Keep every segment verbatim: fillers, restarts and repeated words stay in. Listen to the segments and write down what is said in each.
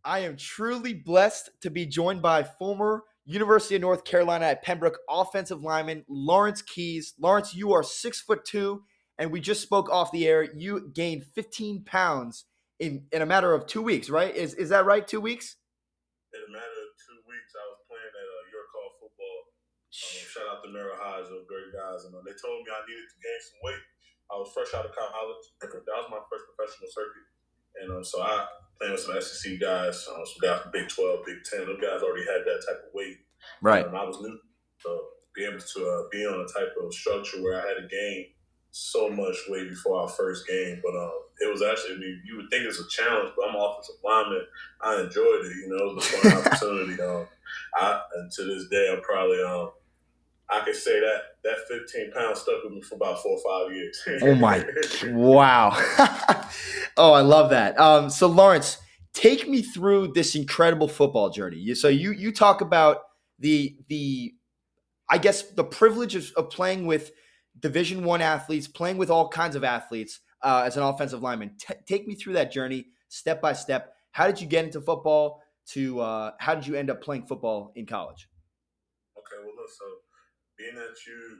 I am truly blessed to be joined by former University of North Carolina at Pembroke offensive lineman Lawrence Keys. Lawrence, you are six foot two, and we just spoke off the air. You gained fifteen pounds in, in a matter of two weeks, right? Is is that right? Two weeks? In a matter of two weeks, I was playing at uh, York Hall football. Um, shout out to Merrill Hodge, those great guys. And uh, they told me I needed to gain some weight. I was fresh out of college. That was my first professional circuit. And um, so I playing with some S E C guys, um, some guys from Big twelve, Big ten. Those guys already had that type of weight. Right. And um, I was new. So be able to uh, be on a type of structure where I had to gain so much weight before our first game. But um, it was actually, I mean, you would think it's a challenge, but I'm an offensive lineman. I enjoyed it. You know, it was a fun opportunity. Um, I, and to this day, I'm probably, um, I could say that that fifteen pounds stuck with me for about four or five years. Oh, my. Wow. Oh, I love that. Um, so, Lawrence, take me through this incredible football journey. So you you talk about the, the I guess, the privilege of, of playing with Division One athletes, playing with all kinds of athletes uh, as an offensive lineman. T- take me through that journey step by step. How did you get into football? To uh, how did you end up playing football in college? Okay, well, look, so being that you,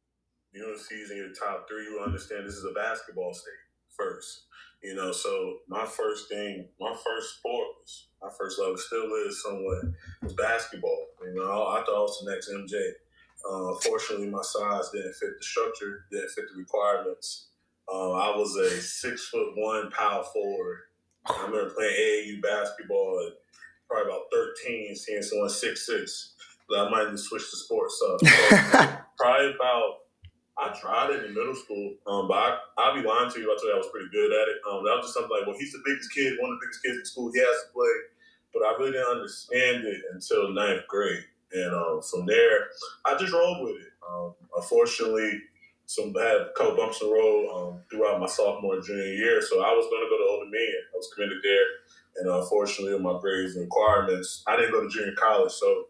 U N C's in your top three, you understand this is a basketball state first. You know, so my first thing, my first sport was, my first love still is somewhat, was basketball. You know, I thought I was the next M J. Uh, unfortunately, my size didn't fit the structure, didn't fit the requirements. Uh, I was a six foot one power forward. I remember playing A A U basketball at probably about thirteen, seeing someone six six. But I might just switch the sports up. So, probably about, I tried it in middle school, um, but I, I'll be lying to you if I told you I was pretty good at it. Um, that was just something like, well, he's the biggest kid, one of the biggest kids in school, he has to play. But I really didn't understand it until ninth grade. And um, from there, I just rolled with it. Um, unfortunately, some I had a couple bumps in the road um, throughout my sophomore and junior year. So I was going to go to Old Dominion. I was committed there. And uh, unfortunately, with my grades and requirements, I didn't go to junior college. So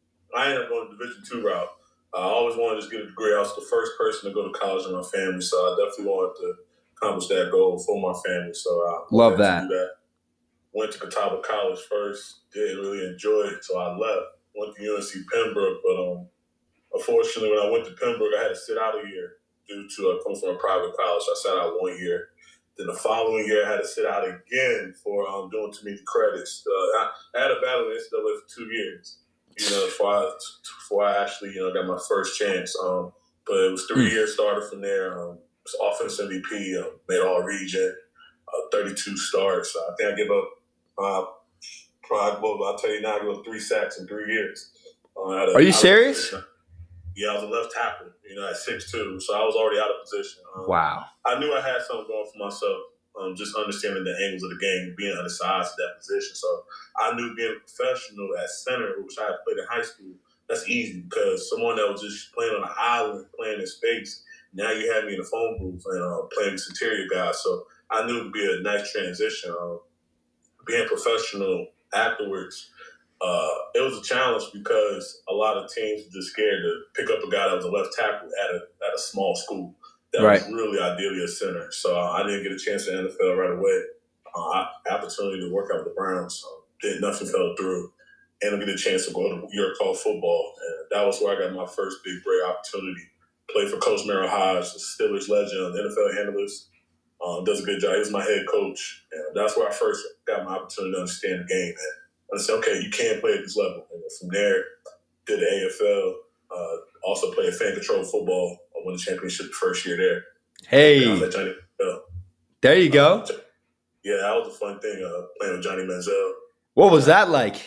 I ended up going the Division two route. I always wanted to just get a degree. I was the first person to go to college in my family. So I definitely wanted to accomplish that goal for my family. So I love that. To do that. Went to Catawba College first. Didn't really enjoy it, so I left. Went to U N C Pembroke, but um, unfortunately, when I went to Pembroke, I had to sit out a year due to uh, coming from a private college. I sat out one year. Then the following year, I had to sit out again for um, doing too many credits. Uh, I, I had a battle in N C double A for two years, you know, before I, before I actually, you know, got my first chance. Um, but it was three years started from there. Um, was offense M V P, um, made all region, uh, thirty-two starts. I think I gave up. Uh, Probably, well, I'll tell you now, I go three sacks in three years. Uh, a, Are you serious? Was, yeah, I was a left tackle, you know, at six two, so I was already out of position. Um, wow. I knew I had something going for myself, um, just understanding the angles of the game, being undersized at that position. So I knew being a professional at center, which I had played in high school, that's easy because someone that was just playing on an island, playing in space, now you had me in the phone booth and uh, playing with interior guys. So I knew it would be a nice transition. Um, being professional afterwards, uh, it was a challenge because a lot of teams were just scared to pick up a guy that was a left tackle at a at a small school that right. was really ideally a center. So uh, I didn't get a chance in the N F L right away. Uh, I, opportunity to work out with the Browns, so did nothing fell through, and I get a chance to go to York Hall football, and that was where I got my first big break opportunity. Play for Coach Merrill Hodge, the Steelers legend, the N F L analyst. Um, does a good job. He was my head coach. And that's where I first got my opportunity to understand the game. And I said, okay, you can play at this level. And from there, did the A F L. Uh, also played fan control football. I won the championship the first year there. Hey. I was at Johnny Manziel. There you go. Uh, yeah, that was a fun thing, uh, playing with Johnny Manziel. What was that like?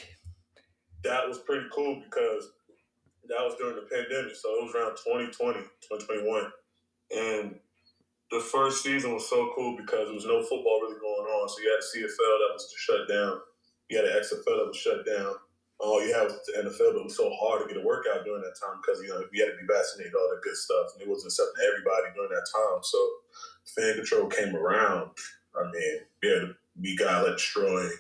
That was pretty cool because that was during the pandemic. So it was around twenty twenty, twenty twenty-one. And the first season was so cool because there was no football really going on. So you had the C F L that was shut down. You had the X F L that was shut down. All you had was the N F L, but it was so hard to get a workout during that time because, you know, you had to be vaccinated, all that good stuff. And it wasn't accepting everybody during that time. So fan control came around. I mean, we had to be guy like Troy,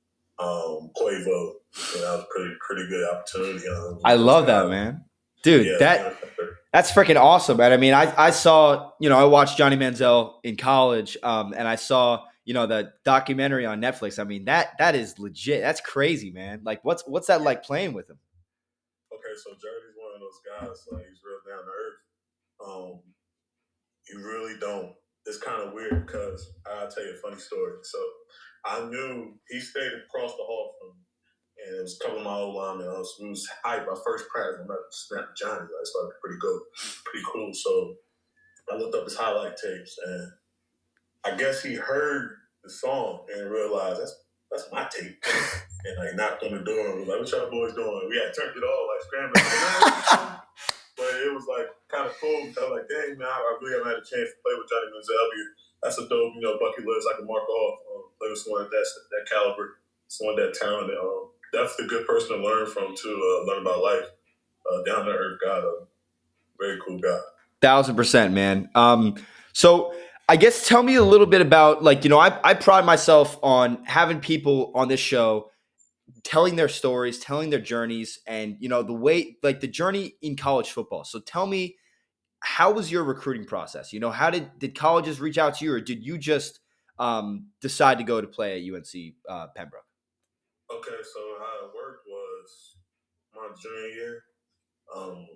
um, Quavo. You know, that was a pretty, pretty good opportunity. Um, I love that, man. Dude, yeah, that yeah. that's freaking awesome, man. I mean, I, I saw, you know, I watched Johnny Manziel in college, um, and I saw, you know, the documentary on Netflix. I mean, that that is legit. That's crazy, man. Like, what's what's that like playing with him? Okay, so Journey's one of those guys. Like he's real down to earth. Um, you really don't. It's kind of weird because I'll tell you a funny story. So I knew he stayed across the hall from me, and it was a couple of my old linemen. I was, it was hype. My first practice, I met Snap Johnny. I started pretty good, pretty cool. So I looked up his highlight tapes, and I guess he heard the song and realized that's that's my tape. And I knocked on the door and was like, "What y'all boys doing?" We had turned it all like scrambling. But it was like kind of cool because I was like, dang, man, I really haven't had a chance to play with Johnny Manziel. That's a dope, you know, bucket list I can mark off. Um, play with someone that that caliber, someone that talented. Um, definitely a good person to learn from too. Uh, learn about life. Uh, down to earth guy, though. Very cool guy. Thousand percent, man. Um, so I guess tell me a little bit about, like, you know, I I pride myself on having people on this show telling their stories, telling their journeys, and, you know, the way, like, the journey in college football. So tell me, how was your recruiting process? You know, how did, did colleges reach out to you, or did you just um, decide to go to play at U N C uh, Pembroke? Okay, so how it worked was my junior year, um,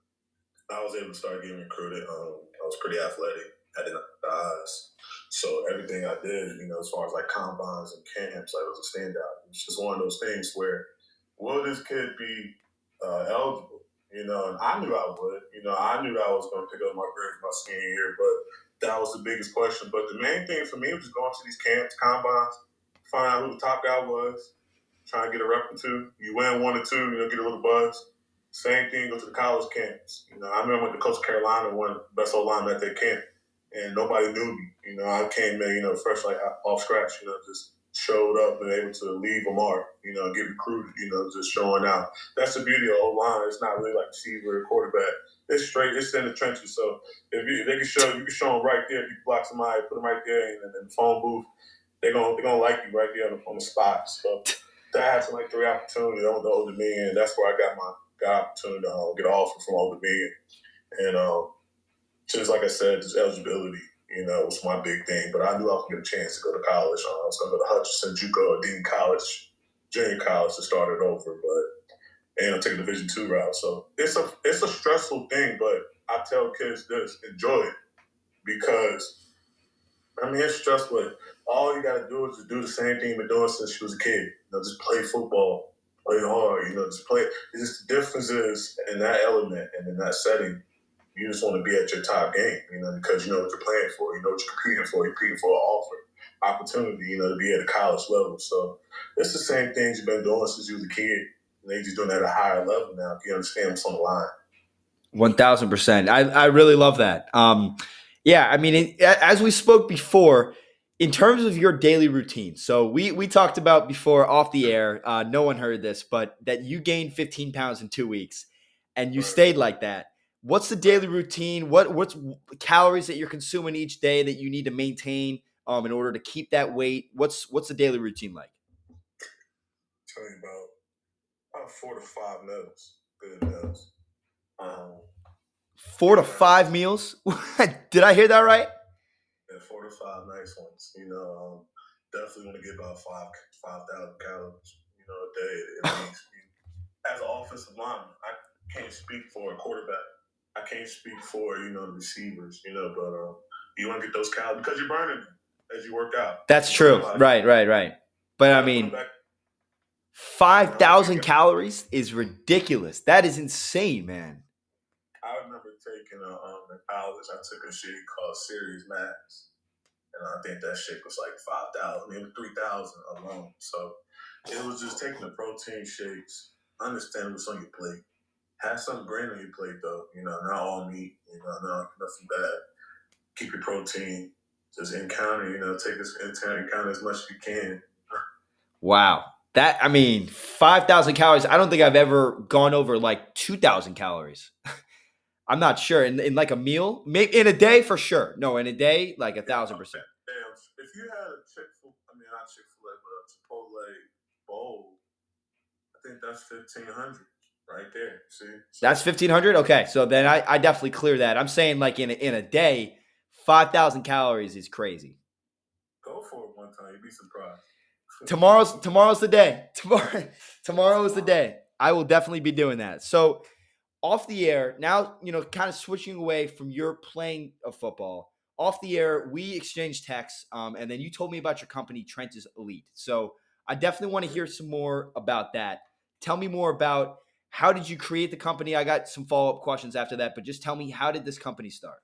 I was able to start getting recruited. Um, I was pretty athletic, had the eyes. So everything I did, you know, as far as like combines and camps, I was a standout. It was just one of those things where, will this kid be uh, eligible? You know, and I knew I would. You know, I knew I was going to pick up my grades my senior year, but that was the biggest question. But the main thing for me was just going to these camps, combines, find out who the top guy was, try and get a rep or two. You win one or two, you know, get a little buzz. Same thing, go to the college camps. You know, I remember when the coach of Carolina won best old lineman at that camp, and nobody knew me. You know, I came in, you know, fresh like off scratch. You know, just showed up and able to leave a mark. You know, get recruited. You know, just showing out. That's the beauty of O line. It's not really like receiver or quarterback. It's straight. It's in the trenches. So if, you, if they can show, you can show them right there. If you block somebody, put them right there, and then the phone booth, they're gonna they're gonna like you right there on the, on the spot. So that had some like three opportunities on the older men. That's where I got my. Got opportunity to uh, get an offer from Old Dominion. And um, just like I said, just eligibility, you know, was my big thing. But I knew I was going to get a chance to go to college. Uh, I was going to go to Hutchinson, JUCO, or Dean College, junior college to start it over. But and I'm taking the Division two route. So it's a it's a stressful thing, but I tell kids this, enjoy it. Because, I mean, it's stressful. All you got to do is just do the same thing you've been doing since you was a kid. You know, just play football. Play hard, you know, just play. It's just the difference is in that element and in that setting, you just want to be at your top game, you know, because you know what you're playing for, you know what you're competing for. You're competing for an offer, opportunity, you know, to be at a college level. So it's the same things you've been doing since you was a kid, and they just doing it at a higher level now. If you understand what's on the line. One thousand percent. I I really love that. Um, yeah, I mean, it, as we spoke before, in terms of your daily routine, so we we talked about before off the air, uh, no one heard this, but that you gained fifteen pounds in two weeks and you stayed like that. What's the daily routine? What What's calories that you're consuming each day that you need to maintain um, in order to keep that weight? What's What's the daily routine like? Tell you about, about four to five meals, good meals. Um, four to five meals? Did I hear that right? And four to five nice ones. You know, um, definitely want to get about five five thousand calories. You know, a day at least. As an offensive lineman, I can't speak for a quarterback. I can't speak for you know the receivers. You know, but um, you want to get those calories because you're burning them as you work out. That's true. Like, right, right, right. But I mean, five thousand calories is ridiculous. That is insane, man. I remember taking a um in college. I took a shit called Series Max, and I think that shit was like five thousand, maybe three thousand alone. So it was just taking the protein shakes, understand what's on your plate, have some grain on your plate though. You know, not all meat. You know, not nothing bad. Keep your protein. Just encounter. You know, take this encounter as much as you can. Wow. That, I mean, five thousand calories. I don't think I've ever gone over like two thousand calories. I'm not sure. In, in like a meal, maybe in a day for sure. No, in a day, like a thousand percent. Damn. If you had a Chick-fil, I mean not Chick-fil-A, but a Chipotle bowl, I think that's fifteen hundred right there. See, so, that's fifteen hundred. Okay, so then I, I definitely clear that. I'm saying like in a, in a day, five thousand calories is crazy. Go for it, one time. You'd be surprised. Tomorrow's tomorrow's the day. Tomorrow, tomorrow is the day. I will definitely be doing that. So off the air, now, you know, kind of switching away from your playing of football. Off the air, we exchanged texts, um, and then you told me about your company, Trenches Elite. So I definitely want to hear some more about that. Tell me more about how did you create the company? I got some follow-up questions after that, but just tell me, how did this company start?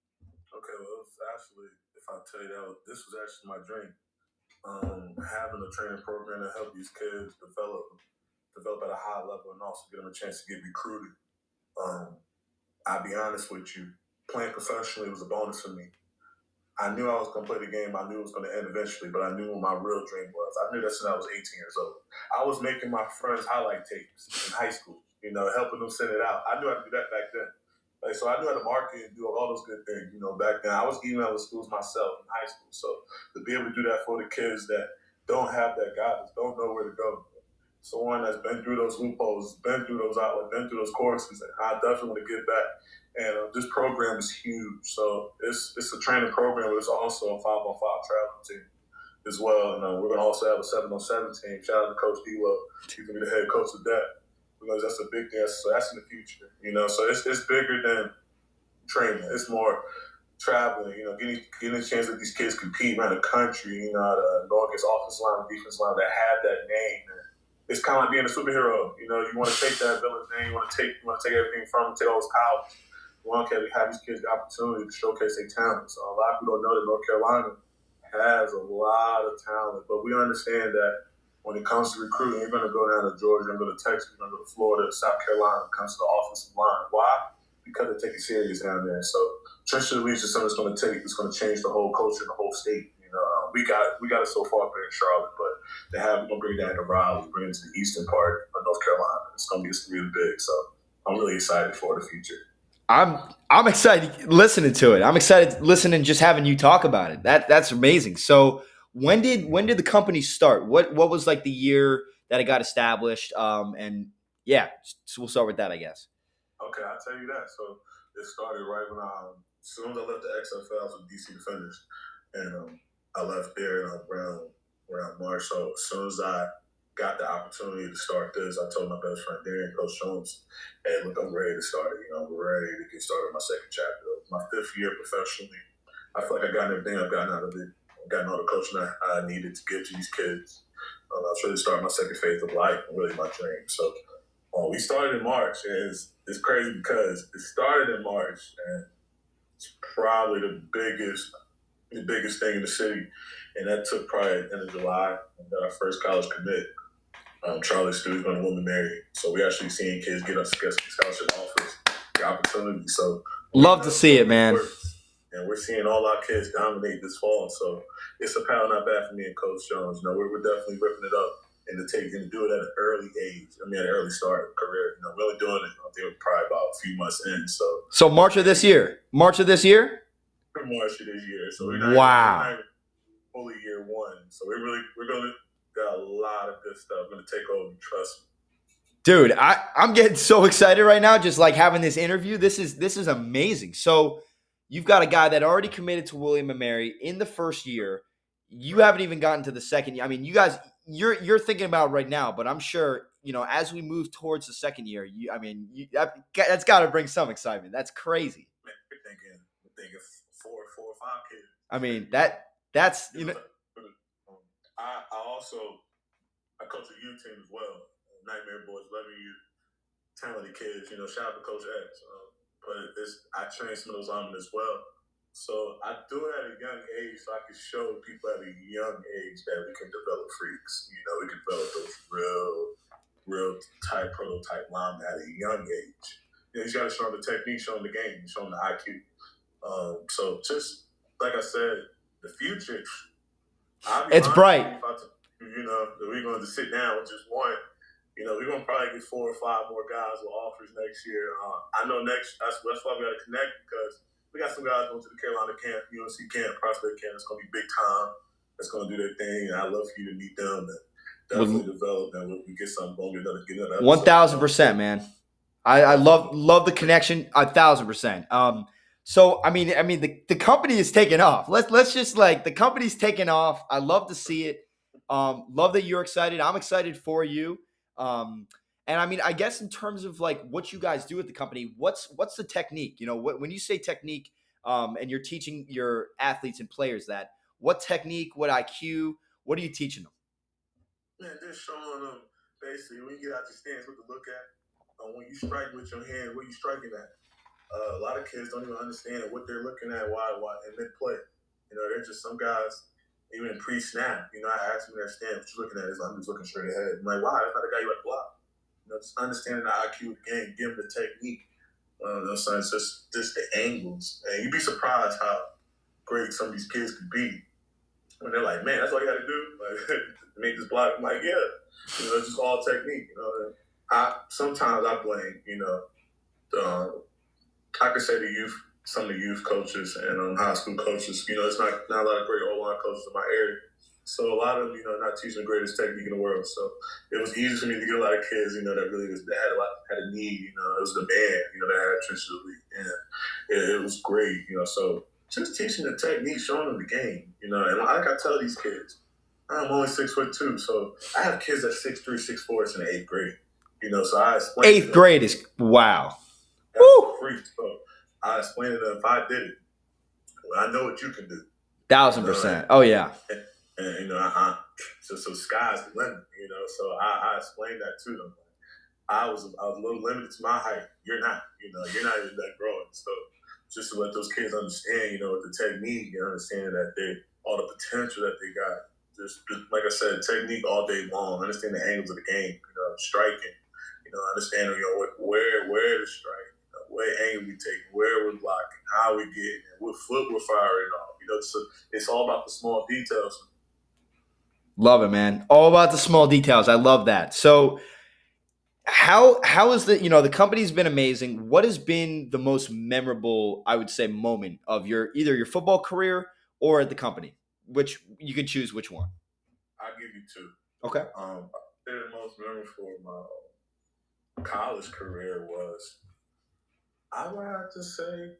Okay, well, it was actually, if I tell you that, this was actually my dream. Um, having a training program to help these kids develop, develop at a high level, and also give them a chance to get recruited. Um, I'll be honest with you, playing professionally was a bonus for me. I knew I was going to play the game. I knew it was going to end eventually, but I knew what my real dream was. I knew that since I was eighteen years old. I was making my friends highlight tapes in high school, you know, helping them send it out. I knew how to do that back then. Like, so I knew how to market and do all those good things, you know, back then. I was emailing schools myself in high school. So to be able to do that for the kids that don't have that guidance, don't know where to go. Someone that's been through those loopholes, been through those outlets, been through those courses, and I definitely want to give back. And uh, this program is huge. So it's it's a training program, but it's also a five on five travel team as well. And uh, we're going to also have a seven on seven team. Shout out to Coach D-Lo. He's going to be the head coach of that. Because that's a big thing. So that's in the future, you know. So it's it's bigger than training. It's more traveling, you know, getting getting a chance that these kids compete around the country, you know, to go against offensive line, defensive line that have that name. And it's kind of like being a superhero. You know, you want to take that villain's name, you want to take you want to take everything from them, take all his powers. You want to have these kids the opportunity to showcase their talent. So a lot of people don't know that North Carolina has a lot of talent, but we understand that when it comes to recruiting, you're going to go down to Georgia, you're going to go to Texas, you're going to go to Florida, South Carolina when it comes to the offensive line. Why? Because they take it serious down there. So Trenches Elite is something that's going to take, it's going to change the whole culture in the whole state. You know, um, we got we got it so far up here in Charlotte, but they have we're going to bring it down to Raleigh, bring it to the eastern part of North Carolina. It's going to be it's really big. So I'm really excited for the future. I'm I'm excited listening to it. I'm excited listening, just having you talk about it. That that's amazing. So when did when did the company start? What what was like the year that it got established? Um, and yeah, so we'll start with that, I guess. Okay, I'll tell you that. So it started right when I, as soon as I left the X F L, I was with D C Defenders, and um, I left there in around around March. So as soon as I got the opportunity to start this, I told my best friend Darren, Coach Jones, hey, look, I'm ready to start it. You know, I'm ready to get started on my second chapter. My fifth year professionally, I feel like I got everything I've gotten out of it. I've gotten all the coaching I, I needed to give to these kids. Um, I was ready to start my second phase of life and really my dream. So um, we started in March, and it's, it's crazy because it started in March, and it's probably the biggest the biggest thing in the city. And that took probably at the end of July. We got our first college commit. Um, Charlie Stew's going to William and Mary. So we actually seeing kids get us scholarship offers, the opportunity. So love to see it, man. And we're seeing all our kids dominate this fall. So it's a pound not bad for me and Coach Jones. You know, we're, we're definitely ripping it up and to take and do it at an early age. I mean, at an early start of career. You know, we're only doing it, I think we're probably about a few months in. So So March of this year. March of this year? March of this year. So we're not, wow. We're not fully year one. So we're really we're gonna got a lot of good stuff. I'm gonna take over, trust me. Dude, I, I'm getting so excited right now, just like having this interview. This is this is amazing. So you've got a guy that already committed to William and Mary in the first year. You haven't even gotten to the second year. I mean, you guys, you're you're thinking about it right now, but I'm sure, you know, as we move towards the second year, you, I mean, you, that, that's got to bring some excitement. That's crazy. Man, we're thinking, we're thinking four, four or five kids. I mean, that that's you know. I, I also I coach a youth team as well. Nightmare Boys, eleven youth, talented kids. You know, shout out to Coach X. Um, but this, I train some of those on as well. So I do it at a young age, so I can show people at a young age that we can develop freaks. You know, we can develop those real, real type prototype linemen at a young age. You know, you got to show them the technique, show them the game, show them the I Q. Um, so just like I said, the future. It's bright. You know, we're going to sit down with just one. You know, we're going to probably get four or five more guys with offers next year. Uh, I know next, that's, that's why we got to connect, because we got some guys going to the Carolina camp, U N C camp, prospect camp. It's going to be big time. It's going to do their thing, and I'd love for you to meet them and definitely well, develop, and we get something going, get another, get another one thousand percent, man. I, I love love the connection, a thousand percent. Um, So I mean, I mean the, the company is taking off. Let's let's just like the company's taking off. I love to see it. Um, love that you're excited. I'm excited for you. Um, and I mean, I guess in terms of like what you guys do at the company, what's what's the technique? You know, what, when you say technique, um, and you're teaching your athletes and players that, what technique, what I Q, what are you teaching them? Man, just showing them basically when you get out your stance, what to look at. Uh, when you strike with your hand, what you striking at. Uh, a lot of kids don't even understand what they're looking at, why, why, and then play. You know, there's just some guys, even pre-snap, you know, I ask them their stand, what you looking at? Is I'm just looking straight ahead. I'm like, wow, that's not the guy you want to block. You know, just understanding the I Q of the game, give them the technique. Uh, you know, so it's just, just the angles. And you'd be surprised how great some of these kids could be when they're like, man, that's all you got to do? Like, make this block. I'm like, yeah. You know, it's just all technique. You know, I sometimes I blame, you know, the, um, I could say the youth, some of the youth coaches and um, high school coaches. You know, it's not not a lot of great O-line coaches in my area. So a lot of them, you know, not teaching the greatest technique in the world. So it was easy for me to get a lot of kids, you know, that really was that had a lot had a need. You know, it was the band, you know, that had trenches to the league, and it, it was great. You know, so just teaching the technique, showing them the game. You know, and like I tell these kids, I'm only six foot two, so I have kids at six three, six four. It's in the eighth grade. You know, so I explain. Eighth grade is wow. Woo! Free. So I explained to them if I did it, well, I know what you can do. Thousand you know, percent. And, oh yeah. And, and you know, I, I, so so sky's the limit. You know, so I, I explained that to them. I was I was a little limited to my height. You're not. You know, you're not even that growing. So just to let those kids understand, you know, with the technique, and understanding that they all the potential that they got. Just, just like I said, technique all day long. Understand the angles of the game. You know, striking. You know, understanding you know what, where where to strike. What angle we take, where we're blocking, how we get, and what foot we're firing off. You know, so it's all about the small details. Love it, man. All about the small details. I love that. So how how is the, you know, the company's been amazing. What has been the most memorable, I would say, moment of your either your football career or at the company? Which you can choose which one. I'll give you two. Okay. Um, the most memorable for my college career was, I would have to say,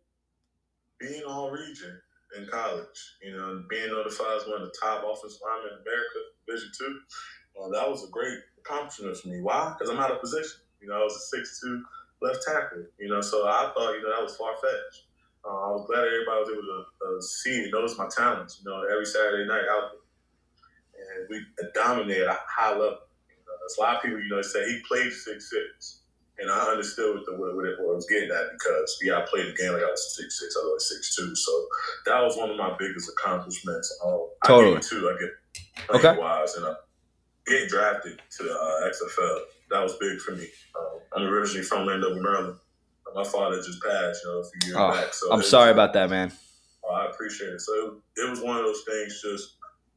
being all region in college, you know, being notified as one of the top offensive linemen in America, Division Two, well, that was a great accomplishment for me. Why? Because I'm out of position. You know, I was a six two left tackle, you know, so I thought, you know, that was far-fetched. Uh, I was glad everybody was able to uh, see and notice my talents, you know, every Saturday night out there. And we dominated at a high level. You know, there's a lot of people, you know, say he played six six. And I understood what, the, what, it, what I was getting at because, yeah, I played the game like I was six six, I was six two. So that was one of my biggest accomplishments. Um, totally. I get two, I get playing-wise. Okay. And uh, getting drafted to the uh, X F L, that was big for me. Um, I'm originally from Landover, Maryland. My father just passed, you know, a few years oh, back. So I'm sorry was, about that, man. Oh, I appreciate it. So it, it was one of those things just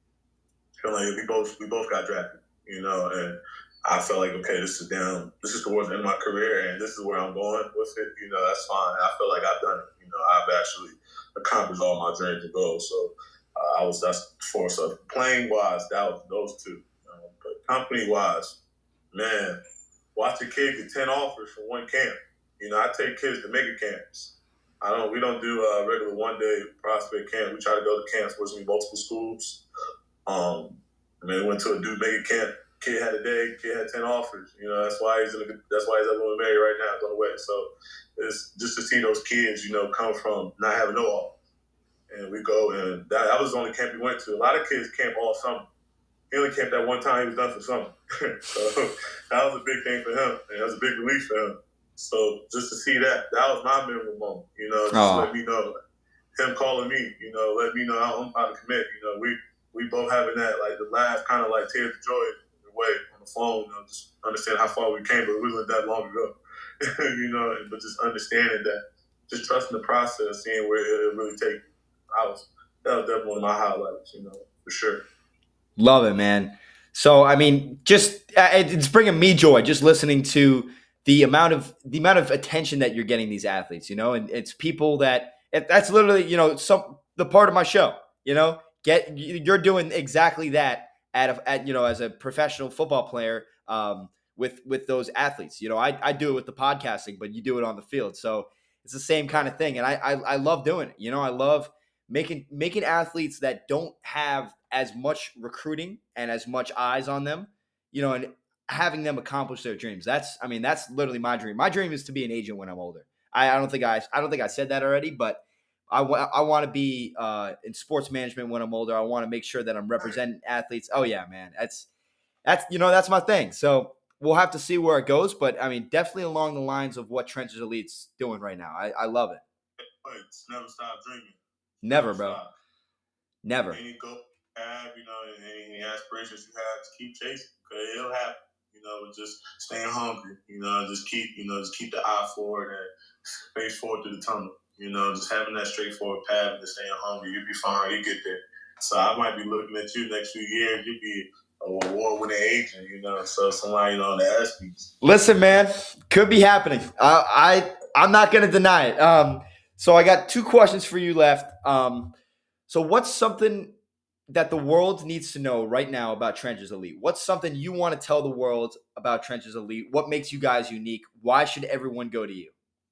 feeling like we both, we both got drafted, you know, and I felt like, okay, this is down. This is towards the end of my career, and this is where I'm going with it. You know, that's fine. I feel like I've done it. You know, I've actually accomplished all my dreams and goals. So uh, I was that's for so playing wise, that was those two. Um, but company wise, man, watch a kid get ten offers for one camp. You know, I take kids to mega camps. I don't. We don't do a regular one day prospect camp. We try to go to camps where there's multiple schools. Um, and then went to a dude mega camp. Kid had a day. Kid had ten offers. You know, that's why he's in a, that's why he's at William and Mary right now. It's on the way. So it's just to see those kids, you know, come from not having no offer. And we go, and that, that was the only camp we went to. A lot of kids camp all summer. He only camped that one time. He was done for summer. So that was a big thing for him, and that was a big relief for him. So just to see that, that was my memorable moment. You know, just oh. let me know, him calling me. You know, let me know I'm about to commit. You know, we we both having that like the last kind of like tears of joy. Way on the phone, you know, just understand how far we came, but we wasn't that long ago, you know. But just understanding that, just trusting the process, seeing where it really take. I was that was definitely one of my highlights, you know, for sure. Love it, man. So I mean, just it's bringing me joy just listening to the amount of the amount of attention that you're getting these athletes, you know, and it's people that that's literally, you know, some the part of my show, you know, get you're doing exactly that. At, a, at you know, as a professional football player, um, with with those athletes, you know, I I do it with the podcasting, but you do it on the field. So it's the same kind of thing. And I, I, I love doing it. You know, I love making, making athletes that don't have as much recruiting and as much eyes on them, you know, and having them accomplish their dreams. That's, I mean, that's literally my dream. My dream is to be an agent when I'm older. I, I don't think I, I don't think I said that already, but I, w- I want to be uh, in sports management when I'm older. I want to make sure that I'm representing athletes. Oh yeah, man. That's, that's, you know, that's my thing. So we'll have to see where it goes, but I mean, definitely along the lines of what Trenches Elite's doing right now. I, I love it. It's never stop dreaming. Never, never bro. Stop. Never. Any goal you have, you know, any, any aspirations you have, to keep chasing, because it'll happen. You know, just staying hungry. You know, just keep, you know, just keep the eye forward and face forward to the tunnel. You know, just having that straightforward path and staying hungry, you'll be fine. You get there. So I might be looking at you next few years. You'll be an award-winning agent. You know, so somebody, you know, on the ask me. Listen, man, could be happening. I, I I'm not gonna deny it. Um, so I got two questions for you left. Um, so what's something that the world needs to know right now about Trenches Elite? What's something you want to tell the world about Trenches Elite? What makes you guys unique? Why should everyone go to you?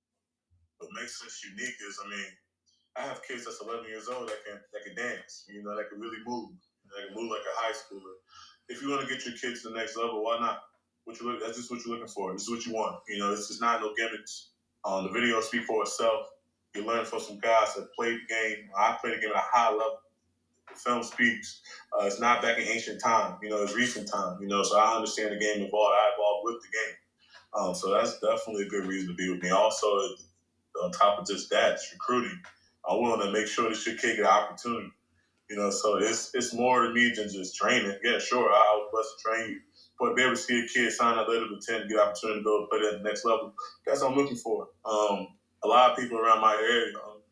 What makes us unique is, I mean, I have kids that's eleven years old that can that can dance, you know, that can really move, that can move like a high schooler. If you want to get your kids to the next level, why not? What you look, that's just what you're looking for. This is what you want. You know, this is not no gimmicks. Um, the video speak for itself. You learn from some guys that played the game. I played the game at a high level. The film speaks. Uh, it's not back in ancient time. You know, it's recent time. You know, so I understand the game involved. I evolved with the game. Um, so that's definitely a good reason to be with me. Also, on top of just that, it's recruiting. I want to make sure that your kid get an opportunity. You know, so it's it's more to me than just training. Yeah, sure, I was blessed to train you. But be able to see a kid sign that letter of intent, get an opportunity to go play at the next level, that's what I'm looking for. Um, a lot of people around my area, um,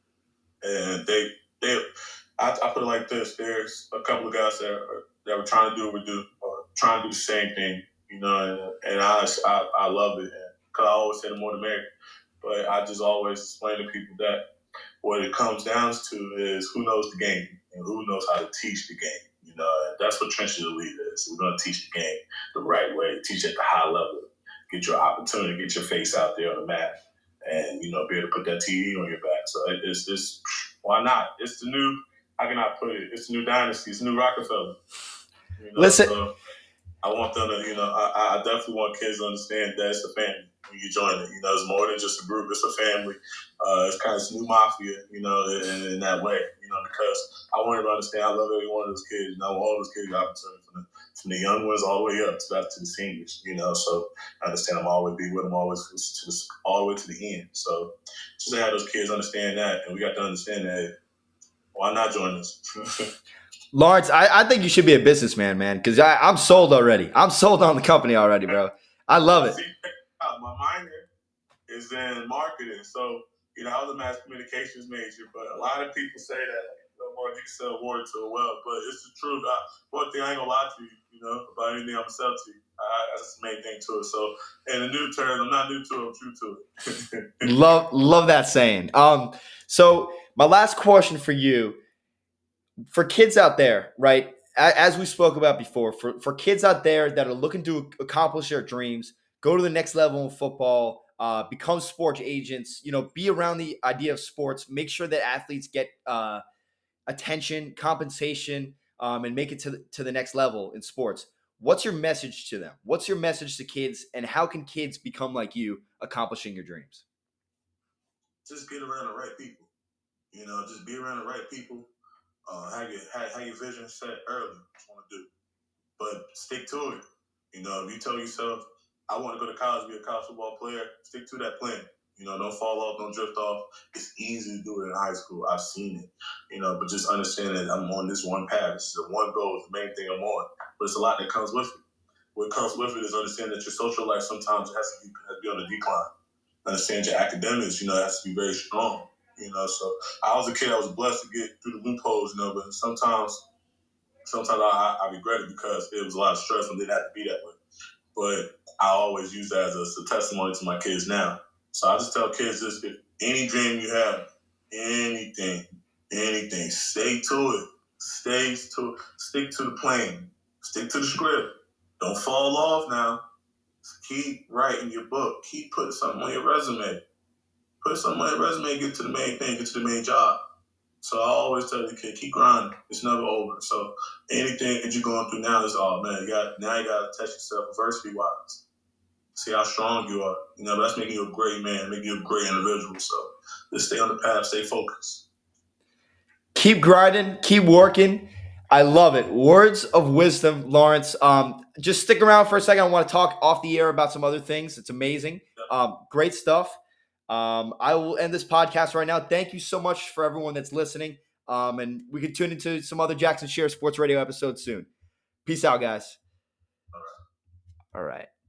and they, they I, I put it like this. There's a couple of guys that, are, that were trying to do what we do, or trying to do the same thing, you know, and, and I, I, I love it. Because I always say the more the merrier. But I just always explain to people that what it comes down to is who knows the game and who knows how to teach the game. You know, and that's what Trenches Elite is. We're going to teach the game the right way, teach at the high level, get your opportunity, get your face out there on the map, and, you know, be able to put that T V on your back. So it's this, why not? It's the new, how can I put it? It's the new dynasty. It's the new Rockefeller. You know, Listen. So I want them to, you know, I, I definitely want kids to understand that it's a family when you join it. You know, it's more than just a group. It's a family. Uh, it's kind of this new mafia, you know, in, in that way, you know, because I want them to understand I love every one of those kids. And I want all those kids the opportunity from the, from the young ones all the way up to, back to the seniors, you know. So I understand I'm always be with them, always to the, all the way to the end. So just to have those kids understand that, and we got to understand that, hey, why not join us? Lawrence, I, I think you should be a businessman, man, because I'm sold already. I'm sold on the company already, bro. I love it. See, my minor is in marketing, so you know I was a mass communications major. But a lot of people say that well, you can sell water to a well, but it's the truth. I, one thing I ain't gonna lie to you, you know, about anything I'm gonna sell to you. I, that's the main thing to it. So, in the new term, I'm not new to it. I'm true to it. love, love that saying. Um, so my last question for you. For kids out there, right, as we spoke about before, for, for kids out there that are looking to accomplish their dreams, go to the next level in football, uh, become sports agents, you know, be around the idea of sports, make sure that athletes get uh, attention, compensation, um, and make it to the, to the next level in sports. What's your message to them? What's your message to kids, and how can kids become like you, accomplishing your dreams? Just get around the right people. You know, just be around the right people. Uh, have your have, have your vision set early. What you want to do, but stick to it. You know, if you tell yourself, "I want to go to college, be a college football player," stick to that plan. You know, don't fall off, don't drift off. It's easy to do it in high school. I've seen it. You know, but just understand that I'm on this one path. This is the one goal. It's the main thing I'm on. But it's a lot that comes with it. What comes with it is understanding that your social life sometimes has to be, has to be on the decline. Understand your academics. You know, has to be very strong. You know, so I was a kid. I was blessed to get through the loopholes. You know, but sometimes, sometimes I, I regret it because it was a lot of stress and didn't have to be that way. But I always use that as a, as a testimony to my kids now. So I just tell kids this: if any dream you have, anything, anything, stay to it. Stay to stick to the plan. Stick to the script. Don't fall off now. Keep writing your book. Keep putting something on your resume. put something on your resume, get to the main thing, get to the main job. So I always tell the kid, keep grinding. It's never over. So anything that you're going through now is, oh man, you got now you got to test yourself adversity wise. See how strong you are. You know, that's making you a great man, making you a great individual. So just stay on the path, stay focused. Keep grinding, keep working. I love it. Words of wisdom, Lawrence. Um, just stick around for a second. I want to talk off the air about some other things. It's amazing. Um, great stuff. Um, I will end this podcast right now. Thank you so much for everyone that's listening. Um, and we can tune into some other Jackson Share Sports Radio episodes soon. Peace out, guys. All right. All right.